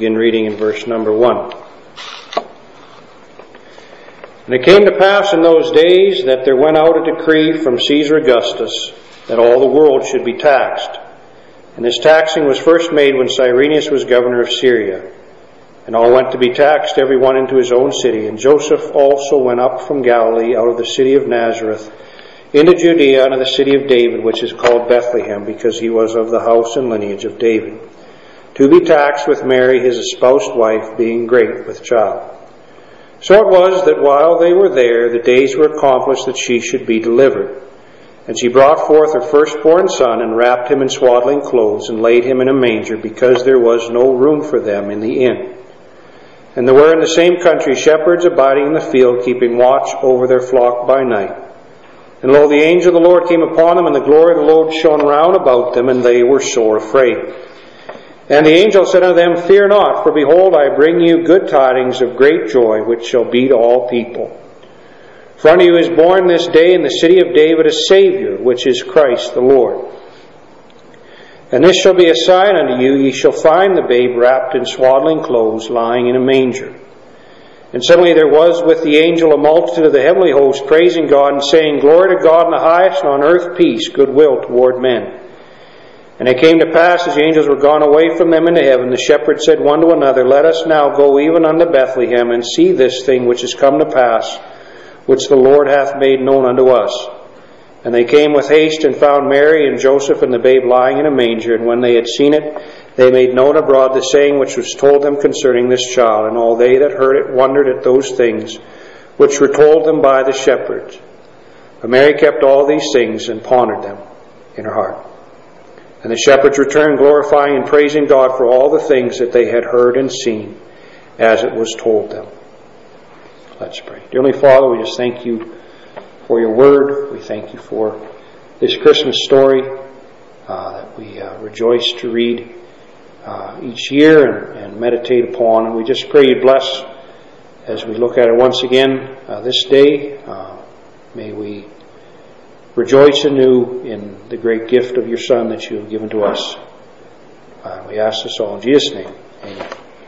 begin reading in verse number 1. And it came to pass in those days that there went out a decree from Caesar Augustus that all the world should be taxed. And this taxing was first made when Cyrenius was governor of Syria. And all went to be taxed, every one into his own city. And Joseph also went up from Galilee out of the city of Nazareth into Judea unto the city of David, which is called Bethlehem, because he was of the house and lineage of David, to be taxed with Mary his espoused wife, being great with child. So it was that while they were there, the days were accomplished that she should be delivered. And she brought forth her firstborn son, and wrapped him in swaddling clothes, and laid him in a manger, because there was no room for them in the inn. And there were in the same country shepherds abiding in the field, keeping watch over their flock by night. And lo, the angel of the Lord came upon them, and the glory of the Lord shone round about them, and they were sore afraid. And the angel said unto them, Fear not, for behold, I bring you good tidings of great joy, which shall be to all people. For unto you is born this day in the city of David a Saviour, which is Christ the Lord. And this shall be a sign unto you, ye shall find the babe wrapped in swaddling clothes, lying in a manger. And suddenly there was with the angel a multitude of the heavenly host, praising God, and saying, Glory to God in the highest, and on earth peace, goodwill toward men. And it came to pass, as the angels were gone away from them into heaven, the shepherds said one to another, Let us now go even unto Bethlehem, and see this thing which is come to pass, which the Lord hath made known unto us. And they came with haste, and found Mary and Joseph and the babe lying in a manger. And when they had seen it, they made known abroad the saying which was told them concerning this child. And all they that heard it wondered at those things which were told them by the shepherds. But Mary kept all these things, and pondered them in her heart. And the shepherds returned, glorifying and praising God for all the things that they had heard and seen, as it was told them. Let's pray. Dearly Father, we just thank you for your word. We thank you for this Christmas story that we rejoice to read each year and meditate upon. And we just pray you bless as we look at it once again this day. May we rejoice anew in the great gift of your Son that you have given to us. We ask this all in Jesus' name. Amen.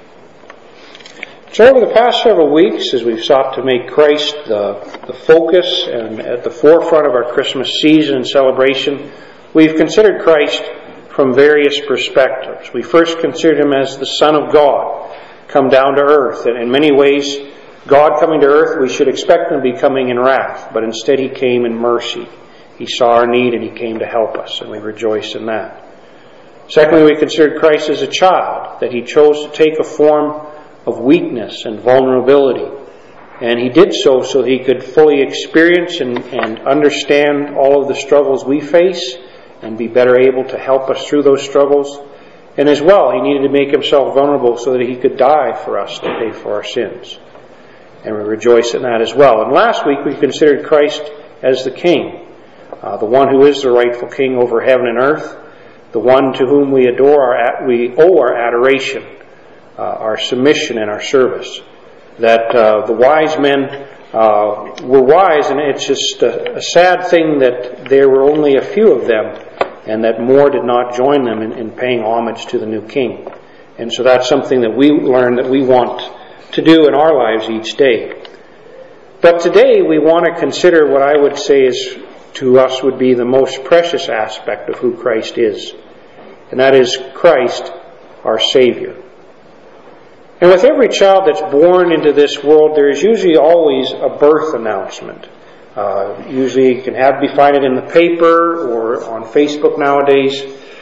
So over the past several weeks, as we've sought to make Christ the focus and at the forefront of our Christmas season and celebration, we've considered Christ from various perspectives. We first considered him as the Son of God, come down to earth. And in many ways, God coming to earth, we should expect him to be coming in wrath, but instead he came in mercy. He saw our need and he came to help us, and we rejoice in that. Secondly, we considered Christ as a child, that he chose to take a form of weakness and vulnerability. And he did so that he could fully experience and understand all of the struggles we face and be better able to help us through those struggles. And as well, he needed to make himself vulnerable so that he could die for us to pay for our sins. And we rejoice in that as well. And last week we considered Christ as the King, the one who is the rightful King over heaven and earth, the one to whom we owe our adoration, our submission and our service. That the wise men were wise, and it's just a sad thing that there were only a few of them, and that more did not join them in paying homage to the new King. And so that's something that we learn that we want to do in our lives each day. But today we want to consider what I would say is to us would be the most precious aspect of who Christ is, and that is Christ, our Savior. And with every child that's born into this world, there is usually always a birth announcement. Usually you can find it in the paper or on Facebook nowadays.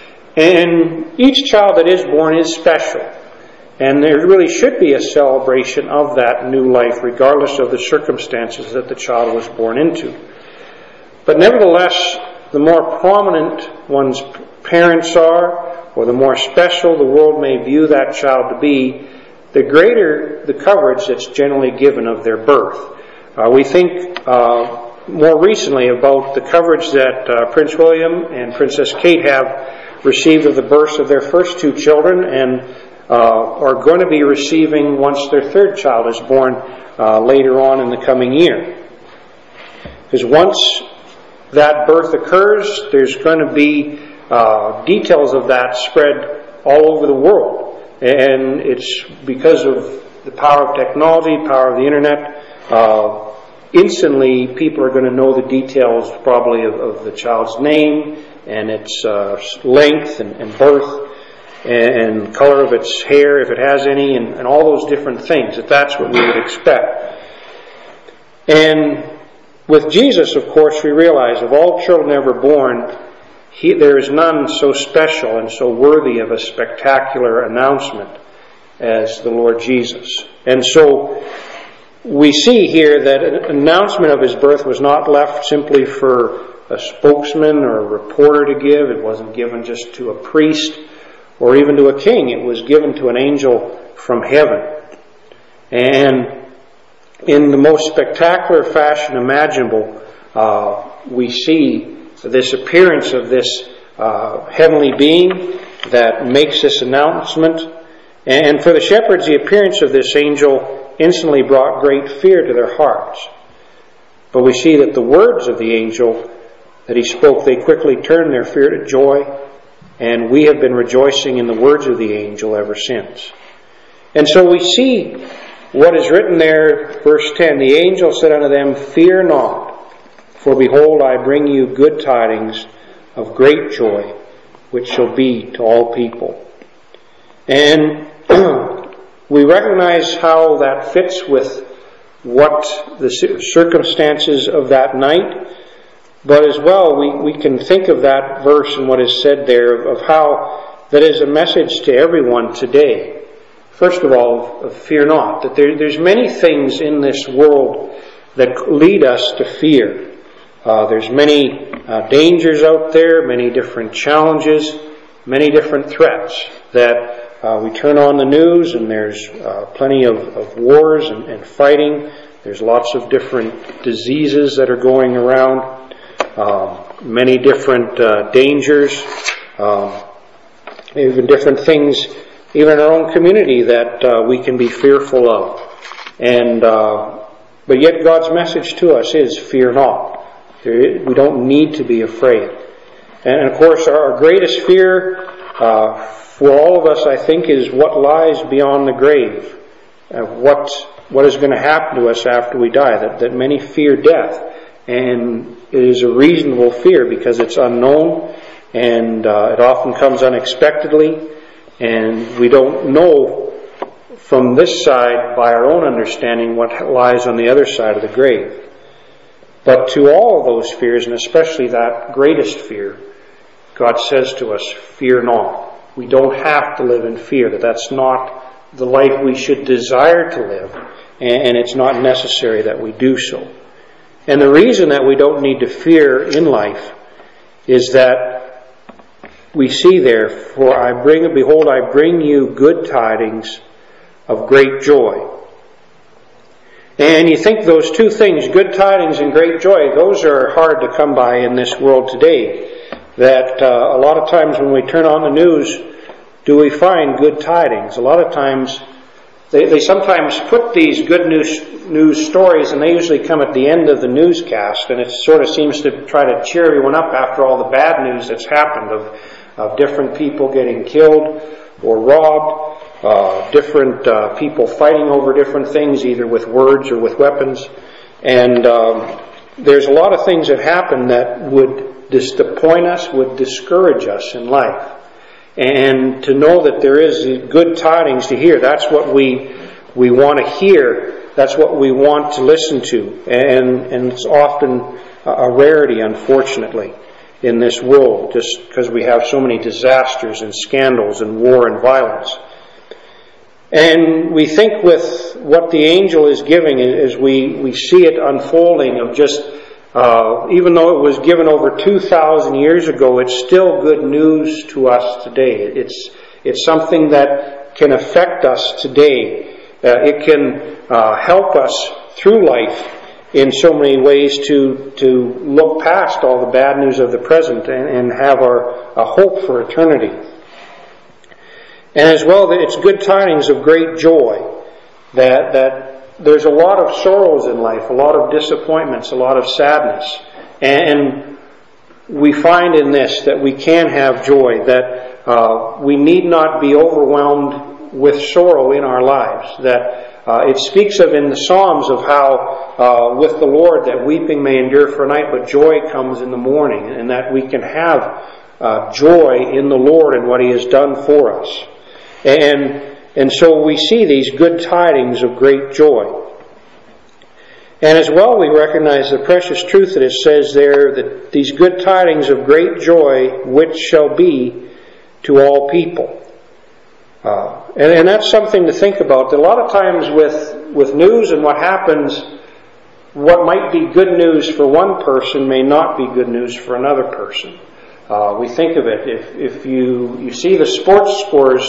And each child that is born is special. And there really should be a celebration of that new life, regardless of the circumstances that the child was born into. But nevertheless, the more prominent one's parents are, or the more special the world may view that child to be, the greater the coverage that's generally given of their birth. We think more recently about the coverage that Prince William and Princess Kate have received of the births of their first two children, and are going to be receiving once their third child is born later on in the coming year. Because once that birth occurs, there's going to be details of that spread all over the world. And it's because of the power of technology, power of the internet. Instantly, people are going to know the details probably of the child's name and its length and birth and color of its hair, if it has any, and all those different things. That's what we would expect. And with Jesus, of course, we realize of all children ever born, there is none so special and so worthy of a spectacular announcement as the Lord Jesus. And so we see here that an announcement of his birth was not left simply for a spokesman or a reporter to give. It wasn't given just to a priest or even to a king. It was given to an angel from heaven. And in the most spectacular fashion imaginable, we see this appearance of this heavenly being that makes this announcement. And for the shepherds, the appearance of this angel instantly brought great fear to their hearts. But we see that the words of the angel that he spoke, they quickly turned their fear to joy, and we have been rejoicing in the words of the angel ever since. And so we see what is written there, verse 10, the angel said unto them, Fear not, for behold, I bring you good tidings of great joy, which shall be to all people. And we recognize how that fits with what the circumstances of that night, but as well we can think of that verse and what is said there of how that is a message to everyone today. First of all, fear not. That there's many things in this world that lead us to fear. There's many dangers out there, many different challenges, many different threats that we turn on the news and there's plenty of wars and fighting. There's lots of different diseases that are going around, many different dangers, even different things, even in our own community that we can be fearful of. And but yet God's message to us is fear not. We don't need to be afraid. And of course our greatest fear for all of us, I think, is what lies beyond the grave. What is going to happen to us after we die. That many fear death. And it is a reasonable fear because it's unknown and it often comes unexpectedly. And we don't know from this side, by our own understanding, what lies on the other side of the grave. But to all of those fears, and especially that greatest fear, God says to us, fear not. We don't have to live in fear. That's not the life we should desire to live, and it's not necessary that we do so. And the reason that we don't need to fear in life is that we see there, behold, I bring you good tidings of great joy. And you think those two things, good tidings and great joy, those are hard to come by in this world today. That a lot of times when we turn on the news, do we find good tidings? A lot of times, they sometimes put these good news stories, and they usually come at the end of the newscast, and it sort of seems to try to cheer everyone up after all the bad news that's happened of different people getting killed or robbed, different people fighting over different things, either with words or with weapons. And there's a lot of things that happen that would disappoint us, would discourage us in life. And to know that there is good tidings to hear, that's what we want to hear. That's what we want to listen to. And it's often a rarity, unfortunately, in this world, just because we have so many disasters and scandals and war and violence. And we think with what the angel is giving, as we see it unfolding of just, even though it was given over 2,000 years ago, it's still good news to us today. It's something that can affect us today. It can help us through life in so many ways to look past all the bad news of the present and have a hope for eternity. And as well, that it's good tidings of great joy, that there's a lot of sorrows in life, a lot of disappointments, a lot of sadness. And we find in this that we can have joy, that we need not be overwhelmed with sorrow in our lives. That it speaks of in the Psalms of how with the Lord that weeping may endure for a night, but joy comes in the morning, and that we can have joy in the Lord and what He has done for us. And so we see these good tidings of great joy. And as well we recognize the precious truth that it says there, that these good tidings of great joy which shall be to all people. And that's something to think about. That a lot of times with news and what happens, what might be good news for one person may not be good news for another person. We think of it, if you see the sports scores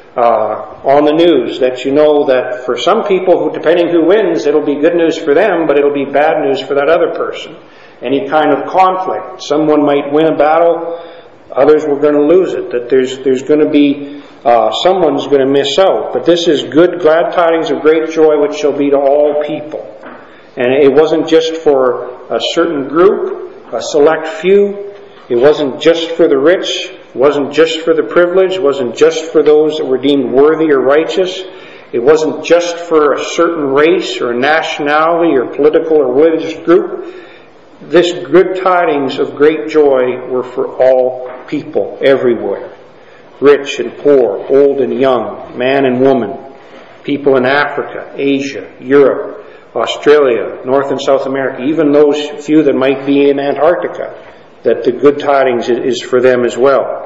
on the news, that you know that for some people, who, depending who wins, it'll be good news for them, but it'll be bad news for that other person. Any kind of conflict. Someone might win a battle, others were going to lose it. That there's going to be someone's going to miss out. But this is good, glad tidings of great joy, which shall be to all people. And it wasn't just for a certain group, a select few. It wasn't just for the rich. It wasn't just for the privileged. It wasn't just for those that were deemed worthy or righteous. It wasn't just for a certain race or nationality or political or religious group. This good tidings of great joy were for all people everywhere. Rich and poor, old and young, man and woman, people in Africa, Asia, Europe, Australia, North and South America, even those few that might be in Antarctica, that the good tidings is for them as well.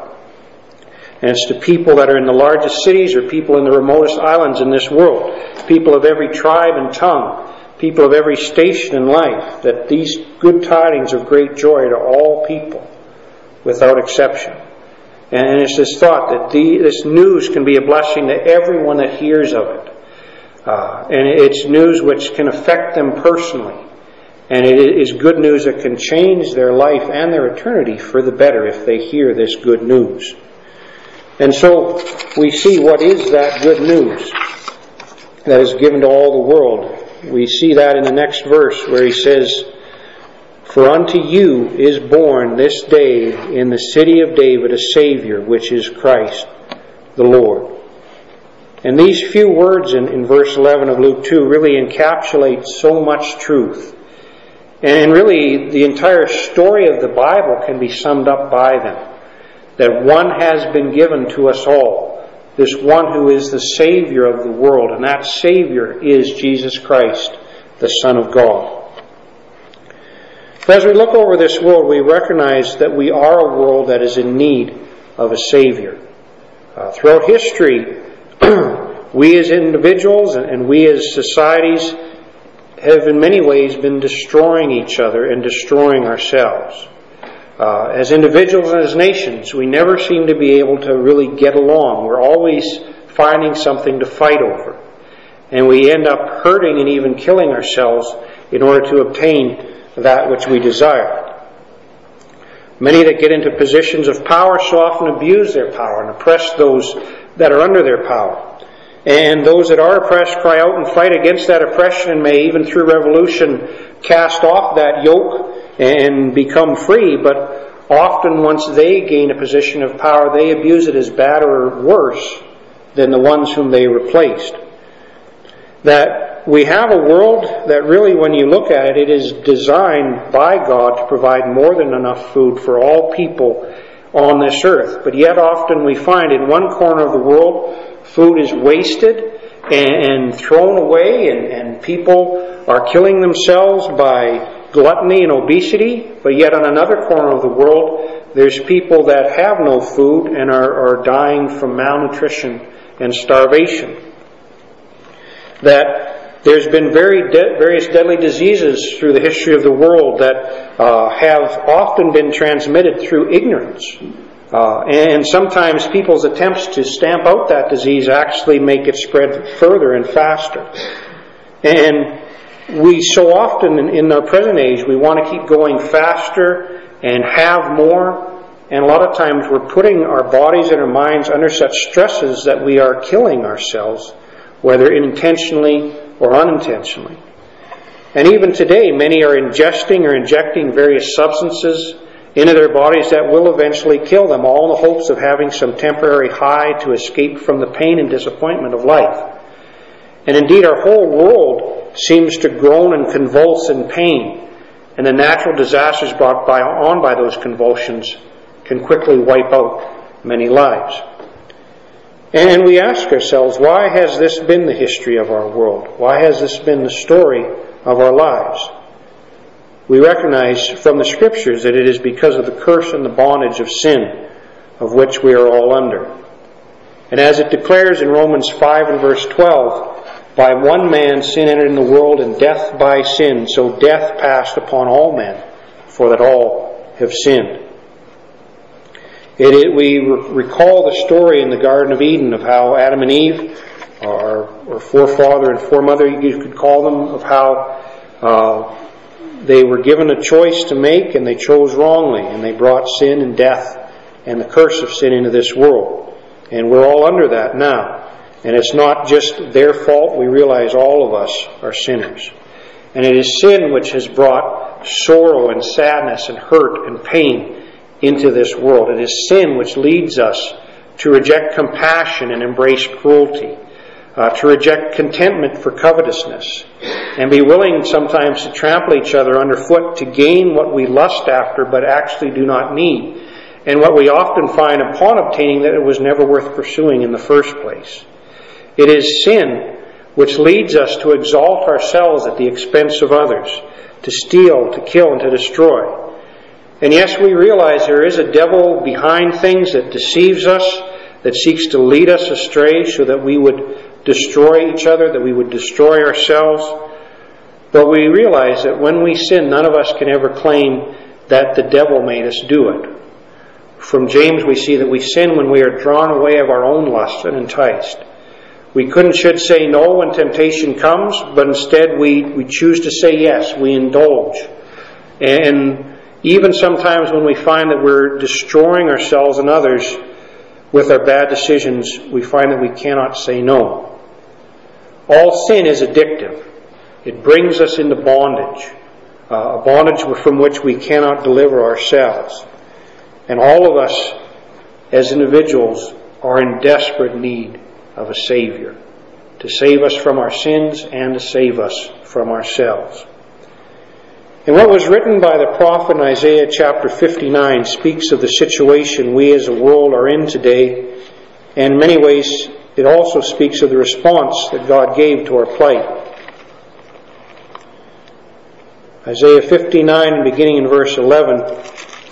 And it's to people that are in the largest cities or people in the remotest islands in this world, people of every tribe and tongue, people of every station in life, that these good tidings of great joy to all people, without exception. And it's this thought that this news can be a blessing to everyone that hears of it. And it's news which can affect them personally. And it is good news that can change their life and their eternity for the better if they hear this good news. And so we see what is that good news that is given to all the world. We see that in the next verse where he says, "For unto you is born this day in the city of David a Savior, which is Christ the Lord." And these few words in verse 11 of Luke 2 really encapsulate so much truth. And really, the entire story of the Bible can be summed up by them. That one has been given to us all. This one who is the Savior of the world. And that Savior is Jesus Christ, the Son of God. But as we look over this world, we recognize that we are a world that is in need of a Savior. Throughout history, we as individuals and we as societies have in many ways been destroying each other and destroying ourselves. As individuals and as nations, we never seem to be able to really get along. We're always finding something to fight over. And we end up hurting and even killing ourselves in order to obtain that which we desire. Many that get into positions of power so often abuse their power and oppress those that are under their power. And those that are oppressed cry out and fight against that oppression and may even through revolution cast off that yoke and become free. But often once they gain a position of power, they abuse it as bad or worse than the ones whom they replaced. That we have a world that really, when you look at it, it is designed by God to provide more than enough food for all people on this earth. But yet often we find in one corner of the world, food is wasted and thrown away, and people are killing themselves by gluttony and obesity. But yet on another corner of the world, there's people that have no food and are dying from malnutrition and starvation. That there's been various deadly diseases through the history of the world that have often been transmitted through ignorance. And sometimes people's attempts to stamp out that disease actually make it spread further and faster. And we so often in our present age, we want to keep going faster and have more. And a lot of times we're putting our bodies and our minds under such stresses that we are killing ourselves, whether intentionally or unintentionally. And even today, many are ingesting or injecting various substances into their bodies that will eventually kill them, all in the hopes of having some temporary high to escape from the pain and disappointment of life. And indeed, our whole world seems to groan and convulse in pain, and the natural disasters brought on by those convulsions can quickly wipe out many lives. And we ask ourselves, why has this been the history of our world? Why has this been the story of our lives? We recognize from the Scriptures that it is because of the curse and the bondage of sin, of which we are all under. And as it declares in Romans 5 and verse 12, by one man sin entered in the world, and death by sin, so death passed upon all men, for that all have sinned. We recall the story in the Garden of Eden of how Adam and Eve, or forefather and foremother, you could call them, of how they were given a choice to make and they chose wrongly, and they brought sin and death and the curse of sin into this world. And we're all under that now. And it's not just their fault. We realize all of us are sinners. And it is sin which has brought sorrow and sadness and hurt and pain into this world. It is sin which leads us to reject compassion and embrace cruelty, to reject contentment for covetousness, and be willing sometimes to trample each other underfoot to gain what we lust after but actually do not need, and what we often find upon obtaining that it was never worth pursuing in the first place. It is sin which leads us to exalt ourselves at the expense of others, to steal, to kill, and to destroy. And yes, we realize there is a devil behind things that deceives us, that seeks to lead us astray so that we would destroy each other, that we would destroy ourselves. But we realize that when we sin, none of us can ever claim that the devil made us do it. From James we see that we sin when we are drawn away of our own lust and enticed. We could and should say no when temptation comes, but instead we choose to say yes. We indulge. And even sometimes when we find that we're destroying ourselves and others with our bad decisions, we find that we cannot say no. All sin is addictive. It brings us into bondage, a bondage from which we cannot deliver ourselves. And all of us as individuals are in desperate need of a Savior, to save us from our sins and to save us from ourselves. And what was written by the prophet in Isaiah chapter 59 speaks of the situation we as a world are in today, and in many ways it also speaks of the response that God gave to our plight. Isaiah 59, beginning in verse 11,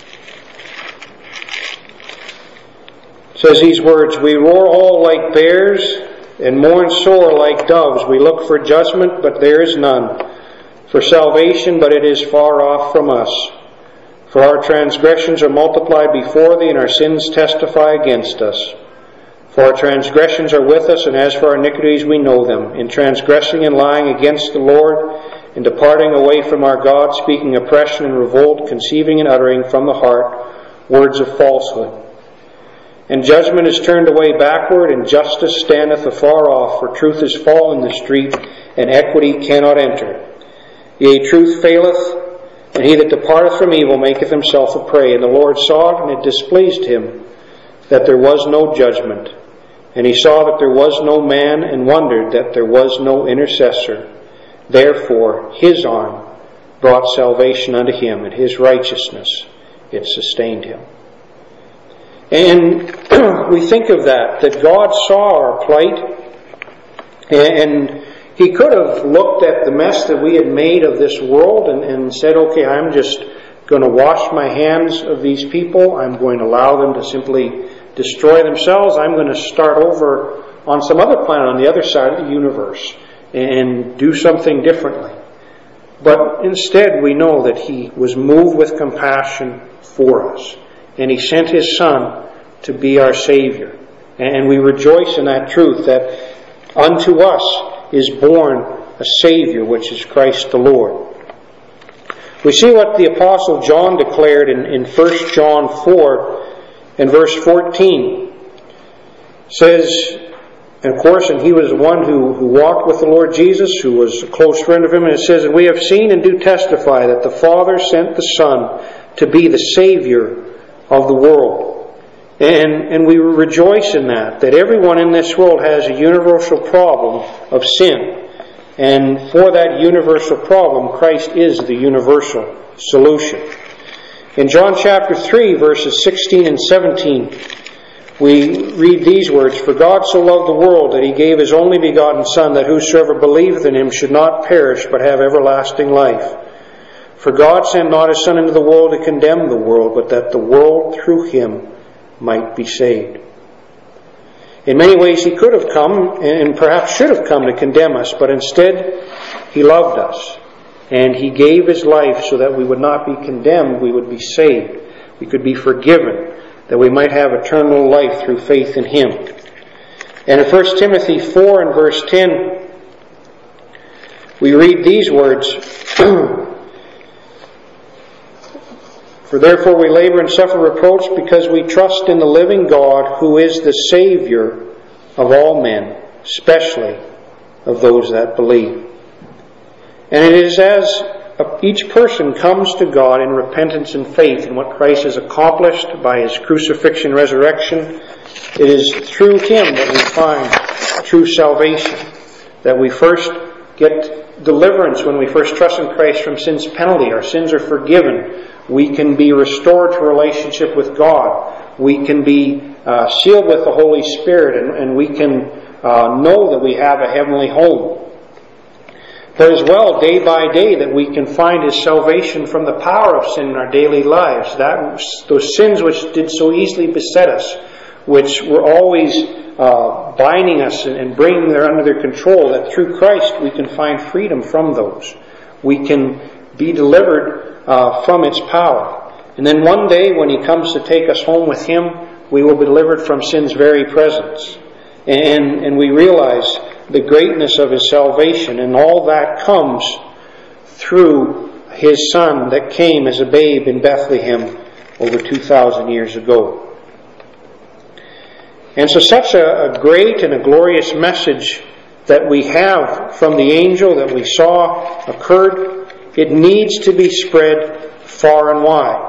says these words, "We roar all like bears and mourn sore like doves. We look for judgment, but there is none. For salvation, but it is far off from us. For our transgressions are multiplied before thee, and our sins testify against us. For our transgressions are with us, and as for our iniquities we know them. In transgressing and lying against the Lord, in departing away from our God, speaking oppression and revolt, conceiving and uttering from the heart words of falsehood. And judgment is turned away backward, and justice standeth afar off, for truth is fallen in the street, and equity cannot enter. Yea, truth faileth, and he that departeth from evil maketh himself a prey. And the Lord saw it, and it displeased him, that there was no judgment. And he saw that there was no man, and wondered that there was no intercessor. Therefore his arm brought salvation unto him, and his righteousness it sustained him." And we think of that God saw our plight, and he could have looked at the mess that we had made of this world and said, okay, I'm just going to wash my hands of these people. I'm going to allow them to simply destroy themselves. I'm going to start over on some other planet on the other side of the universe and do something differently. But instead we know that he was moved with compassion for us, and he sent his Son to be our Savior. And we rejoice in that truth, that unto us is born a Savior, which is Christ the Lord. We see what the Apostle John declared in 1 John 4 and verse 14. It says, and of course, and he was the one who walked with the Lord Jesus, who was a close friend of him, and it says, "And we have seen and do testify that the Father sent the Son to be the Savior of the world. And we rejoice in that everyone in this world has a universal problem of sin. And for that universal problem, Christ is the universal solution. In John chapter 3, verses 16 and 17, we read these words, "For God so loved the world that He gave His only begotten Son, that whosoever believeth in Him should not perish, but have everlasting life. For God sent not His Son into the world to condemn the world, but that the world through Him might be saved." In many ways He could have come, and perhaps should have come, to condemn us, but instead He loved us. And He gave His life so that we would not be condemned, we would be saved. We could be forgiven, that we might have eternal life through faith in Him. And in 1 Timothy 4 and verse 10, we read these words, "For therefore we labor and suffer reproach, because we trust in the living God, who is the Savior of all men, especially of those that believe." And it is as each person comes to God in repentance and faith in what Christ has accomplished by His crucifixion and resurrection, it is through Him that we find true salvation. That we first get deliverance when we first trust in Christ from sin's penalty. Our sins are forgiven. We can be restored to relationship with God. We can be sealed with the Holy Spirit, and we can know that we have a heavenly home. But as well, day by day, that we can find His salvation from the power of sin in our daily lives. Those sins which did so easily beset us, which were always binding us and bringing them under their control, that through Christ we can find freedom from those. We can be delivered from its power. And then one day, when He comes to take us home with Him, we will be delivered from sin's very presence. And we realize the greatness of His salvation, and all that comes through His Son that came as a babe in Bethlehem over 2,000 years ago. And so such a great and a glorious message that we have from the angel that we saw occurred, it needs to be spread far and wide.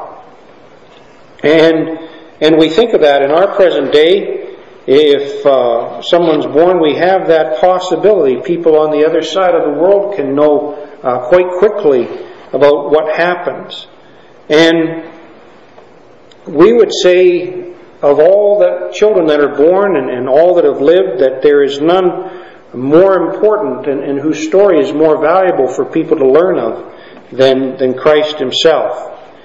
And we think of that in our present day. If someone's born, we have that possibility. People on the other side of the world can know quite quickly about what happens. And we would say, of all the children that are born and all that have lived, that there is none more important and whose story is more valuable for people to learn of than Christ Himself.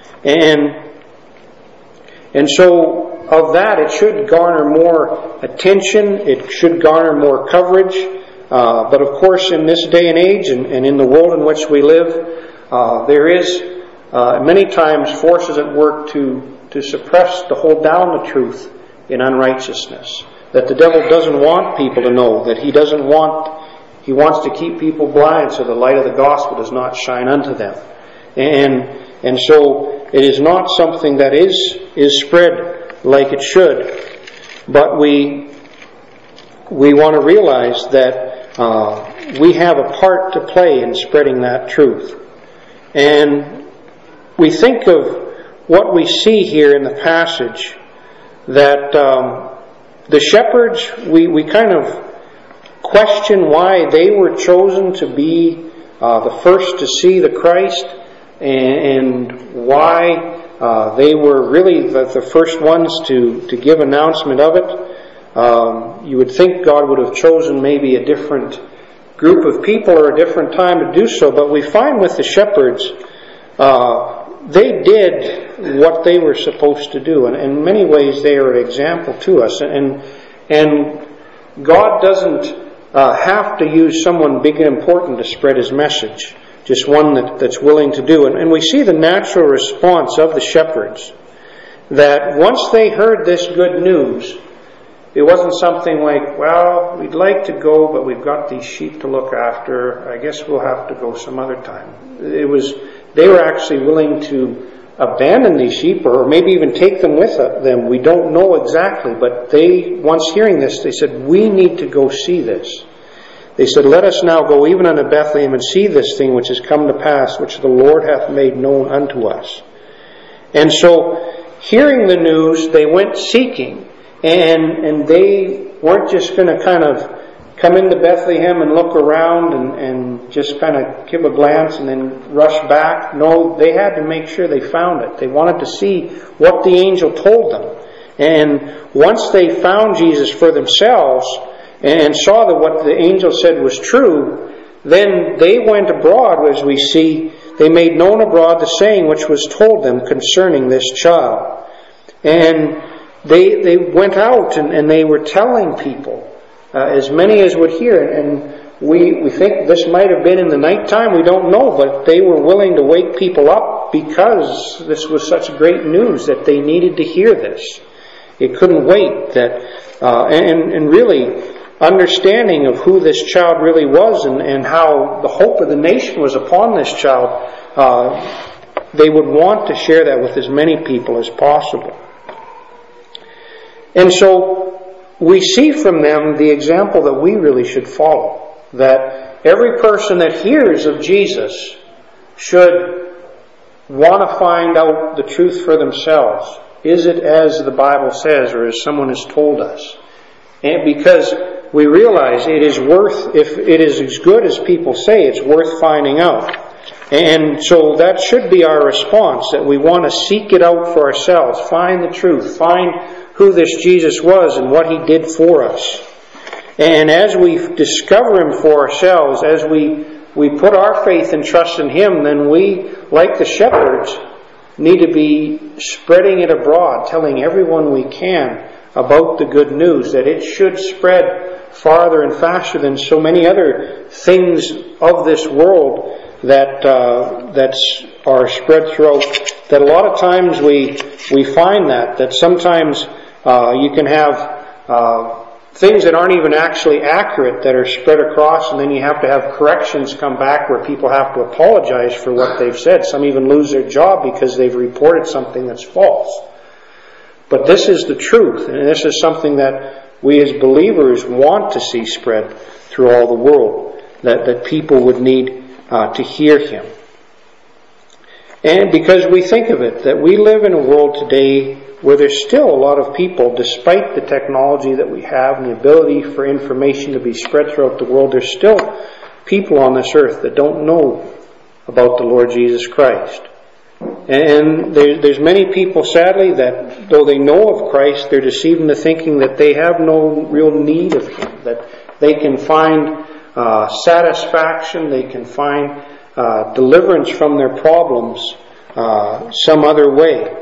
And so of that, it should garner more attention, it should garner more coverage, but of course in this day and age and in the world in which we live, there is many times forces at work to suppress, to hold down the truth in unrighteousness. That the devil doesn't want people to know, that he wants to keep people blind so the light of the gospel does not shine unto them. And so it is not something that is spread like it should, but we want to realize that we have a part to play in spreading that truth. And we think of what we see here in the passage, that the shepherds, we kind of question why they were chosen to be the first to see the Christ, and why they were really the first ones to give announcement of it. You would think God would have chosen maybe a different group of people or a different time to do so, but we find with the shepherds, they did what they were supposed to do, and in many ways they are an example to us. And God doesn't have to use someone big and important to spread His message, just one that's willing to do. And we see the natural response of the shepherds, that once they heard this good news, it wasn't something like, well, we'd like to go, but we've got these sheep to look after. I guess we'll have to go some other time. They were actually willing to abandon these sheep, or maybe even take them with them. We don't know exactly, but once hearing this, they said, we need to go see this. They said, let us now go even unto Bethlehem and see this thing which has come to pass, which the Lord hath made known unto us. And so, hearing the news, they went seeking. And they weren't just going to kind of come into Bethlehem and look around and just kind of give a glance and then rush back. No, they had to make sure they found it. They wanted to see what the angel told them. And once they found Jesus for themselves and saw that what the angel said was true, then they went abroad, as we see, they made known abroad the saying which was told them concerning this child. And they went out and they were telling people, as many as would hear. And we think this might have been in the nighttime, we don't know, but they were willing to wake people up because this was such great news that they needed to hear this. It couldn't wait. And really, understanding of who this child really was and how the hope of the nation was upon this child, they would want to share that with as many people as possible. And so we see from them the example that we really should follow. That every person that hears of Jesus should want to find out the truth for themselves. Is it as the Bible says or as someone has told us? And because we realize it is worth, if it is as good as people say, it's worth finding out. And so that should be our response, that we want to seek it out for ourselves, find the truth, find who this Jesus was and what He did for us. And as we discover Him for ourselves, as we put our faith and trust in Him, then we, like the shepherds, need to be spreading it abroad, telling everyone we can about the good news, that it should spread farther and faster than so many other things of this world that are spread throughout. That a lot of times we find that sometimes you can have things that aren't even actually accurate that are spread across, and then you have to have corrections come back where people have to apologize for what they've said. Some even lose their job because they've reported something that's false. But this is the truth, and this is something that we as believers want to see spread through all the world, that people would need to hear Him. And because we think of it, that we live in a world today where there's still a lot of people, despite the technology that we have and the ability for information to be spread throughout the world, there's still people on this earth that don't know about the Lord Jesus Christ. And there's many people, sadly, that though they know of Christ, they're deceived into thinking that they have no real need of Him, that they can find satisfaction, they can find deliverance from their problems some other way.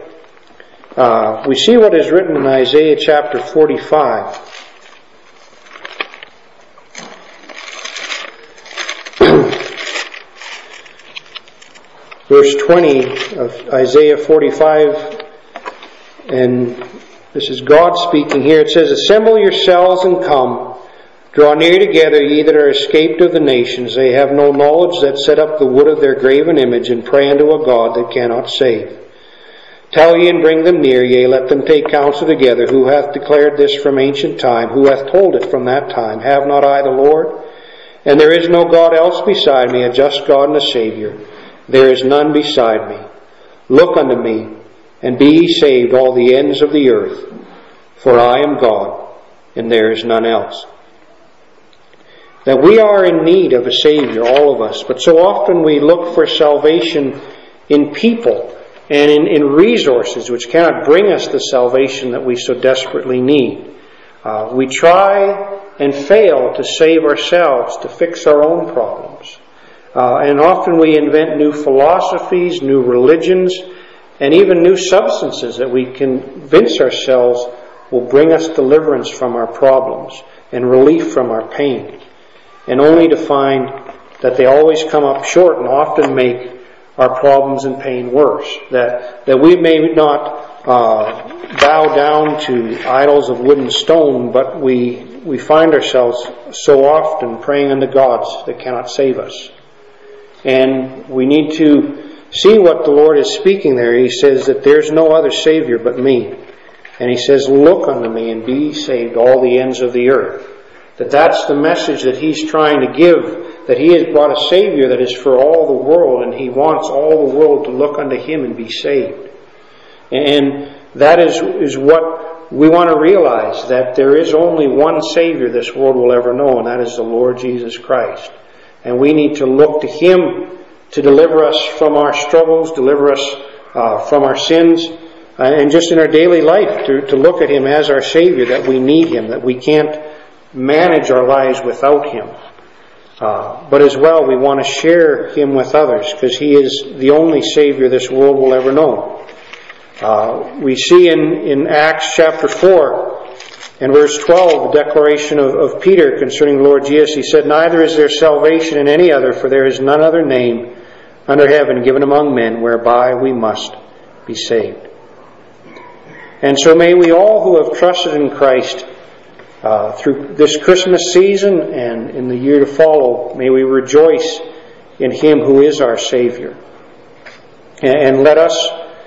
We see what is written in Isaiah chapter 45. Verse 20 of Isaiah 45, and this is God speaking here. It says, "Assemble yourselves and come, draw near together, ye that are escaped of the nations. They have no knowledge that set up the wood of their graven image, and pray unto a God that cannot save. Tell ye and bring them near, yea, let them take counsel together. Who hath declared this from ancient time? Who hath told it from that time? Have not I the Lord? And there is no God else beside me, a just God and a Saviour. There is none beside me. Look unto me, and be ye saved, all the ends of the earth. For I am God, and there is none else." That we are in need of a Savior, all of us. But so often we look for salvation in people and in resources which cannot bring us the salvation that we so desperately need. We try and fail to save ourselves, to fix our own problems. And often we invent new philosophies, new religions, and even new substances that we convince ourselves will bring us deliverance from our problems and relief from our pain. And only to find that they always come up short and often make our problems and pain worse. That we may not bow down to idols of wood and stone, but we find ourselves so often praying unto gods that cannot save us. And we need to see what the Lord is speaking there. He says that there's no other Savior but me. And He says, "Look unto me and be saved, all the ends of the earth." That's the message that He's trying to give, that He has brought a Savior that is for all the world, and He wants all the world to look unto Him and be saved. And that is what we want to realize, that there is only one Savior this world will ever know, and that is the Lord Jesus Christ. And we need to look to Him to deliver us from our struggles, deliver us from our sins, and just in our daily life to look at Him as our Savior, that we need Him, that we can't manage our lives without Him. But as well, we want to share Him with others, because He is the only Savior this world will ever know. We see in Acts chapter 4 and verse 12, the declaration of Peter concerning the Lord Jesus. He said, "Neither is there salvation in any other, for there is none other name under heaven given among men whereby we must be saved." And so may we all who have trusted in Christ through this Christmas season and in the year to follow, may we rejoice in Him who is our Savior. And let us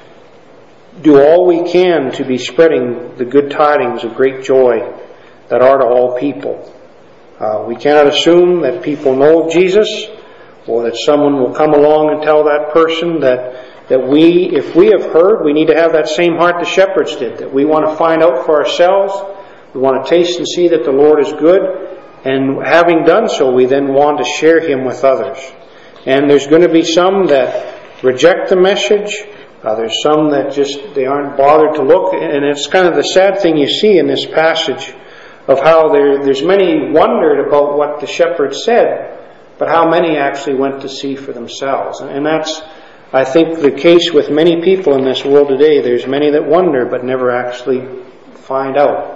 do all we can to be spreading the good tidings of great joy that are to all people. We cannot assume that people know of Jesus, or that someone will come along and tell that person that if we have heard, we need to have that same heart the shepherds did, that we want to find out for ourselves. We want to taste and see that the Lord is good, and having done so, we then want to share Him with others. And there's going to be some that reject the message. There's some that they aren't bothered to look. And it's kind of the sad thing you see in this passage of how there's many wondered about what the shepherds said, but how many actually went to see for themselves. And that's, I think, the case with many people in this world today. There's many that wonder but never actually find out.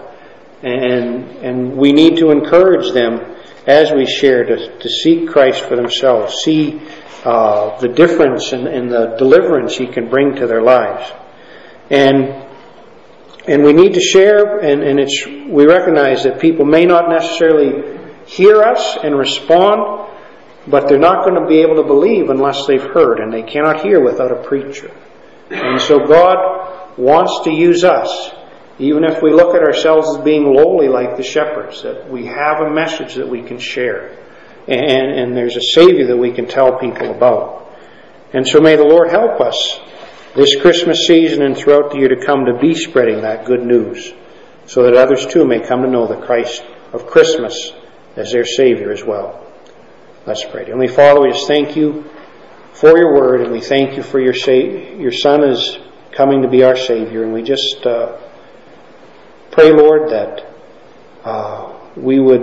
And we need to encourage them as we share to seek Christ for themselves, see the difference and the deliverance He can bring to their lives. And we need to share, and we recognize that people may not necessarily hear us and respond, but they're not going to be able to believe unless they've heard, and they cannot hear without a preacher. And so God wants to use us, even if we look at ourselves as being lowly like the shepherds, that we have a message that we can share. And there's a Savior that we can tell people about. And so may the Lord help us this Christmas season and throughout the year to come to be spreading that good news, so that others too may come to know the Christ of Christmas as their Savior as well. Let's pray. Heavenly Father, we just thank You for Your Word, and we thank You for Your Son is coming to be our Savior. And we just pray, Lord, that we would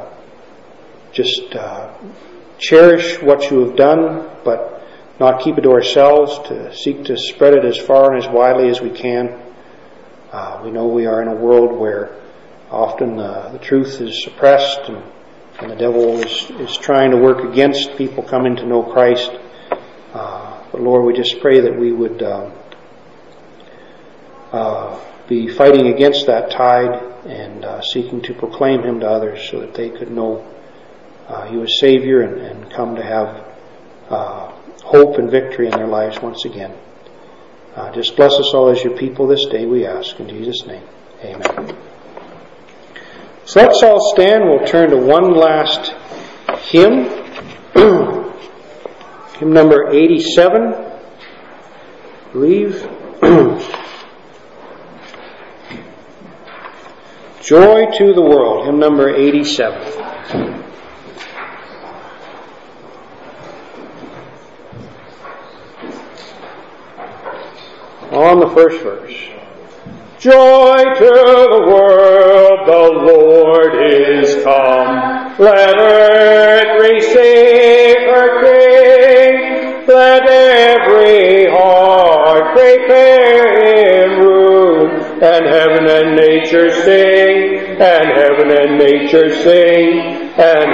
cherish what You have done, but not keep it to ourselves, to seek to spread it as far and as widely as we can. We know we are in a world where often the truth is suppressed, and the devil is trying to work against people coming to know Christ. But Lord, we just pray that we would be fighting against that tide and seeking to proclaim Him to others so that they could know You as Savior and come to have hope and victory in their lives once again. Just bless us all as Your people this day, we ask. In Jesus' name, amen. So let's all stand. We'll turn to one last hymn. Hymn number 87, I believe. Joy to the World, hymn number 87. On the first verse. Joy to the world, the Lord is come. Let earth receive her King. Let every heart prepare Him room. And heaven and nature sing. And heaven and nature sing. And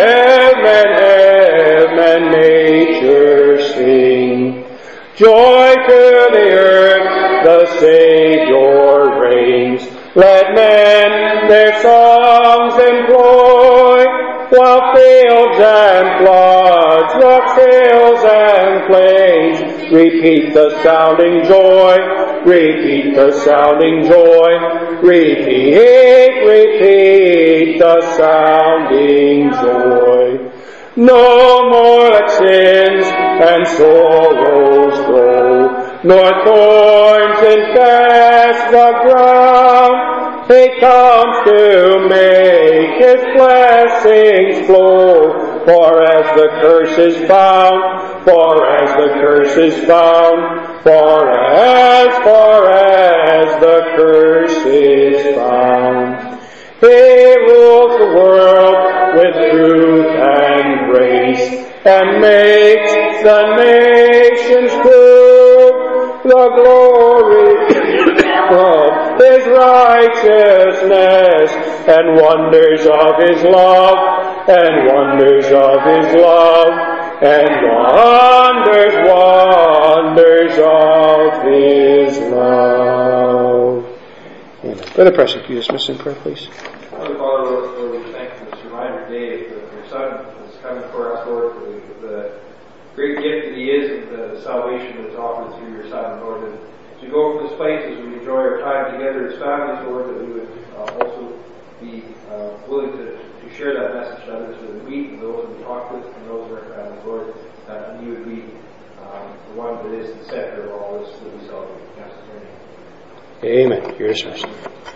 heaven and nature sing. Joy to the earth, the Savior reigns. Let men their songs employ, while fields and floods, rocks, hills and plains, repeat the sounding joy, repeat the sounding joy, repeat the sounding joy. No more let sins and sorrows grow, nor thorns infest the ground. He comes to make His blessings flow. For as the curse is found, for as the curse is found, for as the curse is found. He rules the world with truth and grace, and makes the nations prove the glory of His righteousness, and wonders of His love, and wonders of His love, and wonders of His love. Amen. Brother Preston, can you dismiss in prayer, please? Heavenly Father, Lord, we thank you for this reminder today that your Son is coming for us, Lord, for the great gift that He is, and the salvation that's offered through your Son, Lord. And as we go from this place, as we enjoy our time together as families, Lord, that we would also be willing to share that message to others, that we and those that we talk with and those of our families, Lord, and you would be the one that is the center of all this that we celebrate. Yes, Amen. You're dismissed.